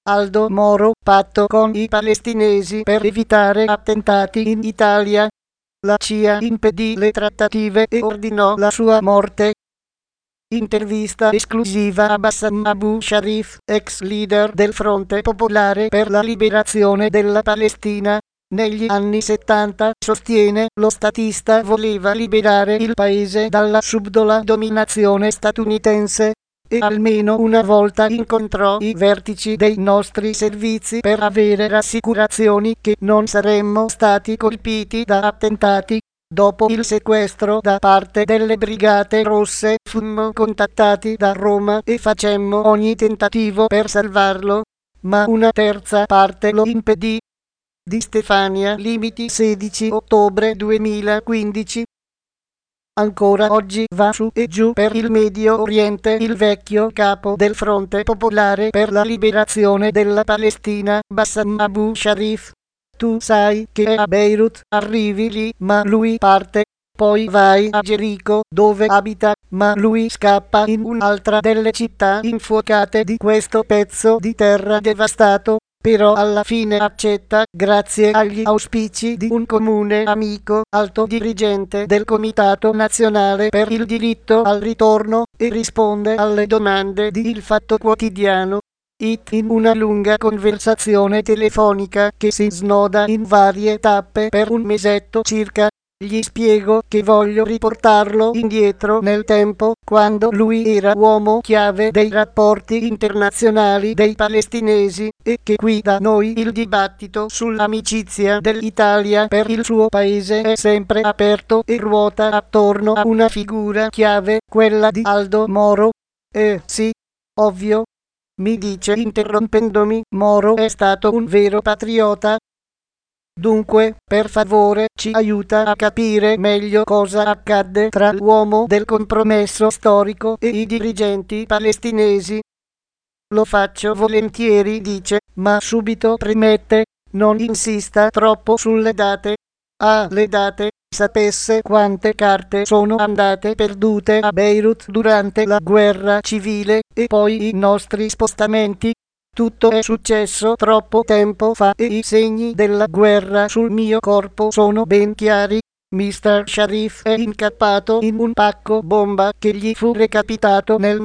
Aldo Moro, patto con i palestinesi per evitare attentati in Italia. La CIA impedì le trattative e ordinò la sua morte. Intervista esclusiva a Bassam Abu Sharif, ex leader del Fronte Popolare per la Liberazione della Palestina. Negli anni 70, sostiene, lo statista voleva liberare il paese dalla subdola dominazione statunitense e almeno una volta incontrò i vertici dei nostri servizi per avere rassicurazioni che non saremmo stati colpiti da attentati. Dopo il sequestro da parte delle Brigate Rosse, fummo contattati da Roma e facemmo ogni tentativo per salvarlo, ma una terza parte lo impedì. Di Stefania Limiti, 16 ottobre 2015. Ancora oggi va su e giù per il Medio Oriente il vecchio capo del Fronte Popolare per la Liberazione della Palestina, Bassam Abu Sharif. Tu sai che è a Beirut, arrivi lì, ma lui parte. Poi vai a Gerico, dove abita, ma lui scappa in un'altra delle città infuocate di questo pezzo di terra devastato. Però alla fine accetta, grazie agli auspici di un comune amico, alto dirigente del Comitato Nazionale per il Diritto al Ritorno, e risponde alle domande di Il Fatto Quotidiano. In una lunga conversazione telefonica che si snoda in varie tappe per un mesetto circa, gli spiego che voglio riportarlo indietro nel tempo, quando lui era uomo chiave dei rapporti internazionali dei palestinesi, e che qui da noi il dibattito sull'amicizia dell'Italia per il suo paese è sempre aperto e ruota attorno a una figura chiave, quella di Aldo Moro. Sì, ovvio, mi dice interrompendomi, Moro è stato un vero patriota. Dunque, per favore, ci aiuta a capire meglio cosa accadde tra l'uomo del compromesso storico e i dirigenti palestinesi. Lo faccio volentieri, dice, ma subito premette, non insista troppo sulle date. Ah, le date, sapesse quante carte sono andate perdute a Beirut durante la guerra civile, e poi i nostri spostamenti. Tutto è successo troppo tempo fa e i segni della guerra sul mio corpo sono ben chiari. Mr. Sharif è incappato in un pacco bomba che gli fu recapitato nel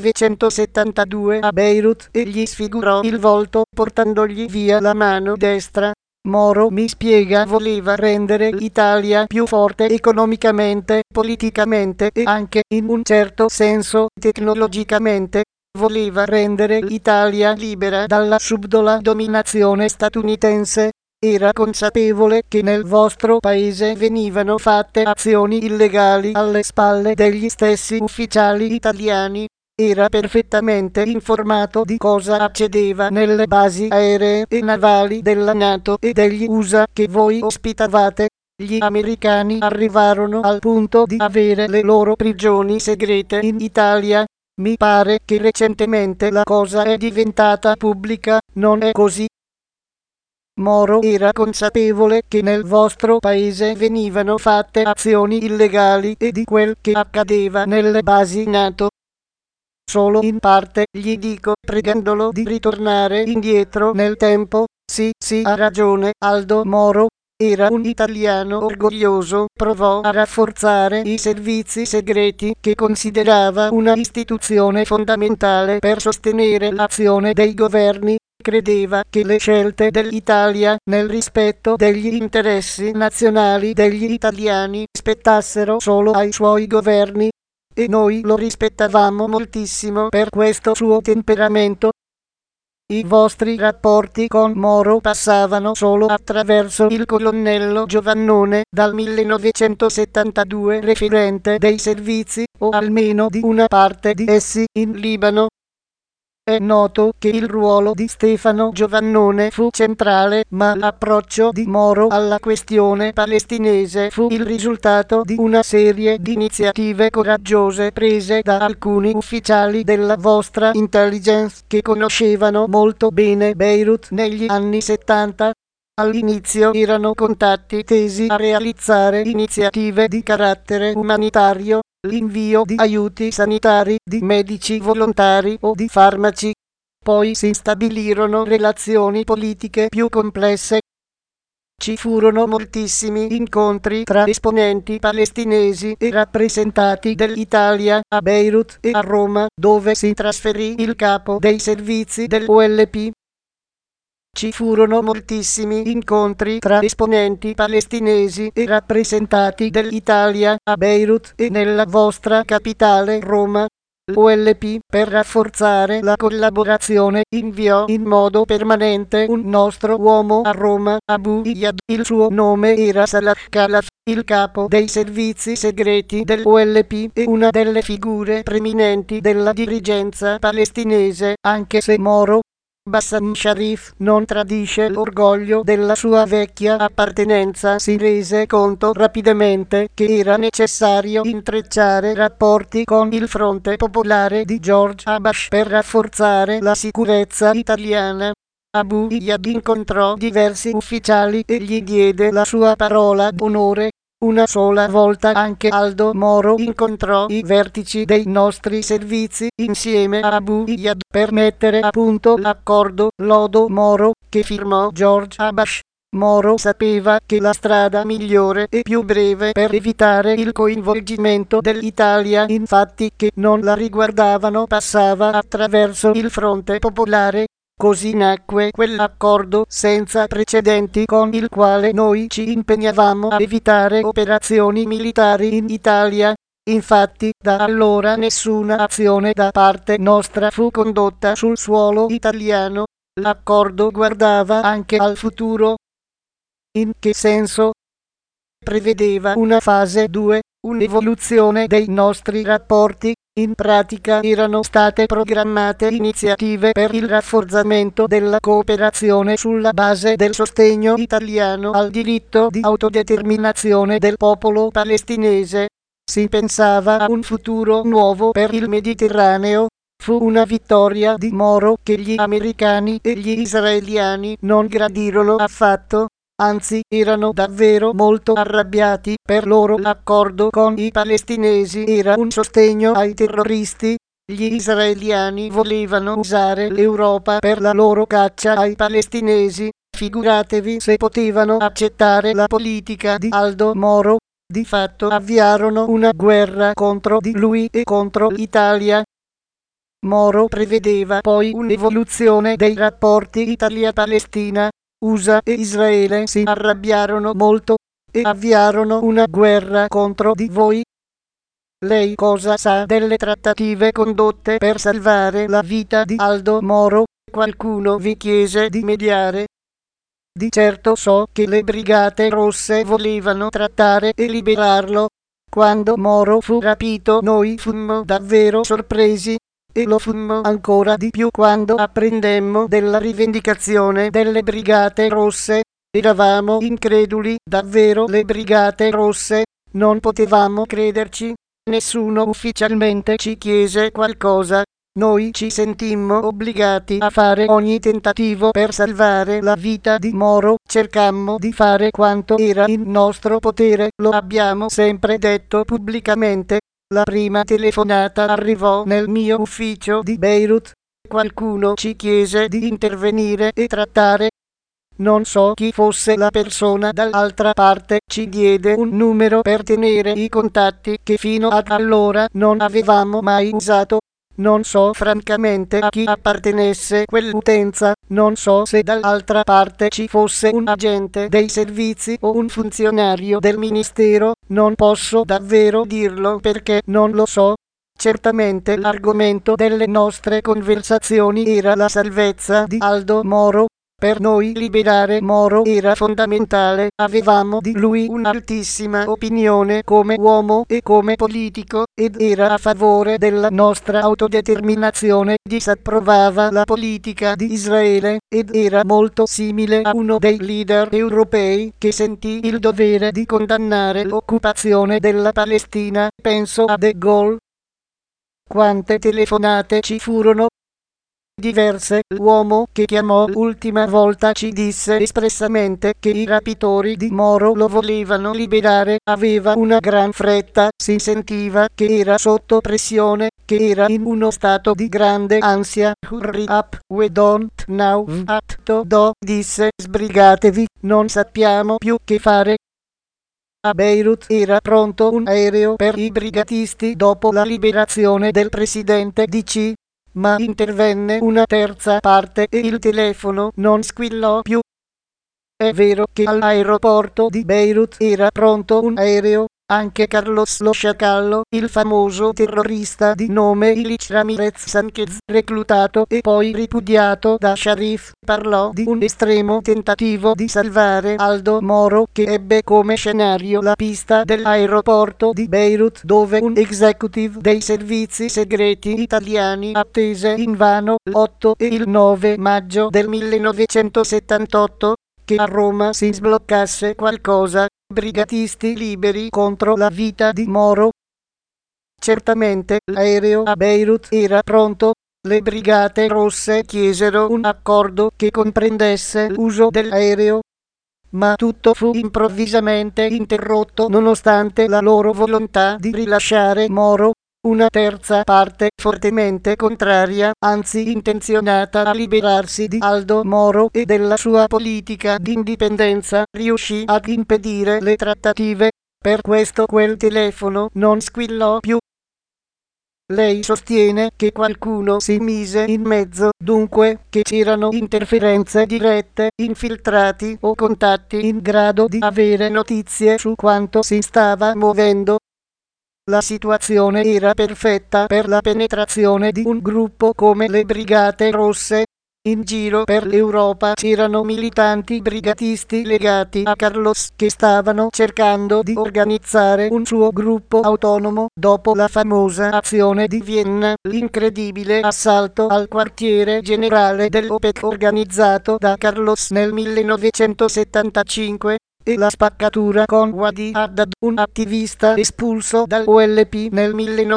1972 a Beirut e gli sfigurò il volto portandogli via la mano destra. Moro, mi spiega, voleva rendere l'Italia più forte economicamente, politicamente e anche, in un certo senso, tecnologicamente. Voleva rendere l'Italia libera dalla subdola dominazione statunitense. Era consapevole che nel vostro paese venivano fatte azioni illegali alle spalle degli stessi ufficiali italiani. Era perfettamente informato di cosa accedeva nelle basi aeree e navali della NATO e degli USA che voi ospitavate. Gli americani arrivarono al punto di avere le loro prigioni segrete in Italia. Mi pare che recentemente la cosa è diventata pubblica, non è così? Moro era consapevole che nel vostro paese venivano fatte azioni illegali e di quel che accadeva nelle basi NATO. Solo in parte, gli dico, pregandolo di ritornare indietro nel tempo. Sì, ha ragione, Aldo Moro era un italiano orgoglioso, provò a rafforzare i servizi segreti che considerava una istituzione fondamentale per sostenere l'azione dei governi. Credeva che le scelte dell'Italia, nel rispetto degli interessi nazionali degli italiani, spettassero solo ai suoi governi, e noi lo rispettavamo moltissimo per questo suo temperamento. I vostri rapporti con Moro passavano solo attraverso il colonnello Giovannone, dal 1972 referente dei servizi, o almeno di una parte di essi, in Libano. È noto che il ruolo di Stefano Giovannone fu centrale, ma l'approccio di Moro alla questione palestinese fu il risultato di una serie di iniziative coraggiose prese da alcuni ufficiali della vostra intelligence che conoscevano molto bene Beirut negli anni 70. All'inizio erano contatti tesi a realizzare iniziative di carattere umanitario, l'invio di aiuti sanitari, di medici volontari o di farmaci. Poi si stabilirono relazioni politiche più complesse. Ci furono moltissimi incontri tra esponenti palestinesi e rappresentanti dell'Italia a Beirut e a Roma, dove si trasferì il capo dei servizi dell'OLP. Ci furono moltissimi incontri tra esponenti palestinesi e rappresentanti dell'Italia a Beirut e nella vostra capitale Roma. L'OLP, per rafforzare la collaborazione, inviò in modo permanente un nostro uomo a Roma, Abu Iyad. Il suo nome era Salah Khalaf, il capo dei servizi segreti dell'OLP e una delle figure preminenti della dirigenza palestinese, anche se Moro Bassam Sharif non tradisce l'orgoglio della sua vecchia appartenenza. Si rese conto rapidamente che era necessario intrecciare rapporti con il Fronte Popolare di George Abbas per rafforzare la sicurezza italiana. Abu Iyad incontrò diversi ufficiali e gli diede la sua parola d'onore. Una sola volta anche Aldo Moro incontrò i vertici dei nostri servizi insieme a Abu Iyad per mettere a punto l'accordo Lodo Moro che firmò George Abbas. Moro sapeva che la strada migliore e più breve per evitare il coinvolgimento dell'Italia in fatti che non la riguardavano passava attraverso il Fronte Popolare. Così nacque quell'accordo senza precedenti con il quale noi ci impegnavamo a evitare operazioni militari in Italia. Infatti, da allora nessuna azione da parte nostra fu condotta sul suolo italiano. L'accordo guardava anche al futuro. In che senso? Prevedeva una fase 2, un'evoluzione dei nostri rapporti. In pratica erano state programmate iniziative per il rafforzamento della cooperazione sulla base del sostegno italiano al diritto di autodeterminazione del popolo palestinese. Si pensava a un futuro nuovo per il Mediterraneo. Fu una vittoria di Moro che gli americani e gli israeliani non gradirono affatto. Anzi, erano davvero molto arrabbiati. Per loro l'accordo con i palestinesi era un sostegno ai terroristi. Gli israeliani volevano usare l'Europa per la loro caccia ai palestinesi. Figuratevi se potevano accettare la politica di Aldo Moro. Di fatto avviarono una guerra contro di lui e contro l'Italia. Moro prevedeva poi un'evoluzione dei rapporti Italia-Palestina. USA e Israele si arrabbiarono molto e avviarono una guerra contro di voi. Lei cosa sa delle trattative condotte per salvare la vita di Aldo Moro? Qualcuno vi chiese di mediare? Di certo so che le Brigate Rosse volevano trattare e liberarlo. Quando Moro fu rapito noi fummo davvero sorpresi. E lo fummo ancora di più quando apprendemmo della rivendicazione delle Brigate Rosse. Eravamo increduli, davvero le Brigate Rosse, non potevamo crederci. Nessuno ufficialmente ci chiese qualcosa. Noi ci sentimmo obbligati a fare ogni tentativo per salvare la vita di Moro. Cercammo di fare quanto era in nostro potere, lo abbiamo sempre detto pubblicamente. La prima telefonata arrivò nel mio ufficio di Beirut. Qualcuno ci chiese di intervenire e trattare. Non so chi fosse la persona dall'altra parte, ci diede un numero per tenere i contatti che fino ad allora non avevamo mai usato. Non so francamente a chi appartenesse quell'utenza, non so se dall'altra parte ci fosse un agente dei servizi o un funzionario del ministero, non posso davvero dirlo perché non lo so. Certamente l'argomento delle nostre conversazioni era la salvezza di Aldo Moro. Per noi liberare Moro era fondamentale, avevamo di lui un'altissima opinione come uomo e come politico, ed era a favore della nostra autodeterminazione. Disapprovava la politica di Israele, ed era molto simile a uno dei leader europei che sentì il dovere di condannare l'occupazione della Palestina. Penso a De Gaulle. Quante telefonate ci furono? diverse. L'uomo che chiamò l'ultima volta ci disse espressamente che i rapitori di Moro lo volevano liberare, aveva una gran fretta, si sentiva che era sotto pressione, che era in uno stato di grande ansia. Hurry up, we don't know what to do, disse, sbrigatevi, non sappiamo più che fare. A Beirut era pronto un aereo per i brigatisti dopo la liberazione del presidente DC, ma intervenne una terza parte e il telefono non squillò più. È vero che all'aeroporto di Beirut era pronto un aereo, anche Carlos lo Sciacallo, il famoso terrorista di nome Ilich Ramirez Sanchez, reclutato e poi ripudiato da Sharif, parlò di un estremo tentativo di salvare Aldo Moro che ebbe come scenario la pista dell'aeroporto di Beirut dove un executive dei servizi segreti italiani attese invano l'8 e il 9 maggio del 1978 che a Roma si sbloccasse qualcosa, brigatisti liberi contro la vita di Moro. Certamente l'aereo a Beirut era pronto, le brigate rosse chiesero un accordo che comprendesse l'uso dell'aereo, ma tutto fu improvvisamente interrotto nonostante la loro volontà di rilasciare Moro. Una terza parte fortemente contraria, anzi intenzionata a liberarsi di Aldo Moro e della sua politica di indipendenza, riuscì ad impedire le trattative. Per questo quel telefono non squillò più. Lei sostiene che qualcuno si mise in mezzo, dunque che c'erano interferenze dirette, infiltrati o contatti in grado di avere notizie su quanto si stava muovendo. La situazione era perfetta per la penetrazione di un gruppo come le Brigate Rosse. In giro per l'Europa c'erano militanti brigatisti legati a Carlos che stavano cercando di organizzare un suo gruppo autonomo dopo la famosa azione di Vienna, l'incredibile assalto al quartiere generale dell'OPEC organizzato da Carlos nel 1975. E la spaccatura con Wadi Haddad, un attivista espulso dall'OLP nel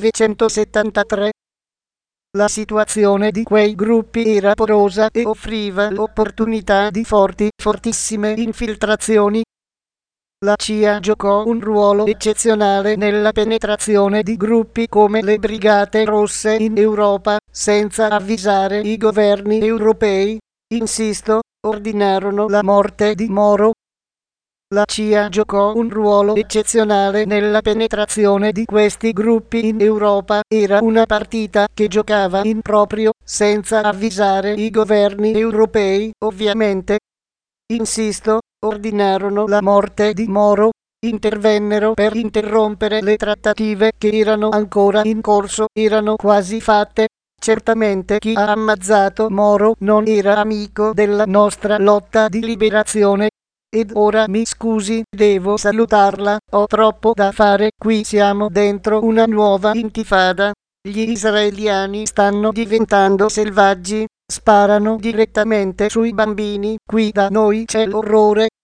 1973. La situazione di quei gruppi era porosa e offriva l'opportunità di fortissime infiltrazioni. La CIA giocò un ruolo eccezionale nella penetrazione di gruppi come le Brigate Rosse in Europa, senza avvisare i governi europei. Insisto, ordinarono la morte di Moro. La CIA giocò un ruolo eccezionale nella penetrazione di questi gruppi in Europa, era una partita che giocava in proprio, senza avvisare i governi europei, ovviamente. Insisto, ordinarono la morte di Moro, intervennero per interrompere le trattative che erano ancora in corso, erano quasi fatte. Certamente chi ha ammazzato Moro non era amico della nostra lotta di liberazione. Ed ora mi scusi, devo salutarla, ho troppo da fare, qui siamo dentro una nuova intifada. Gli israeliani stanno diventando selvaggi, sparano direttamente sui bambini, qui da noi c'è l'orrore.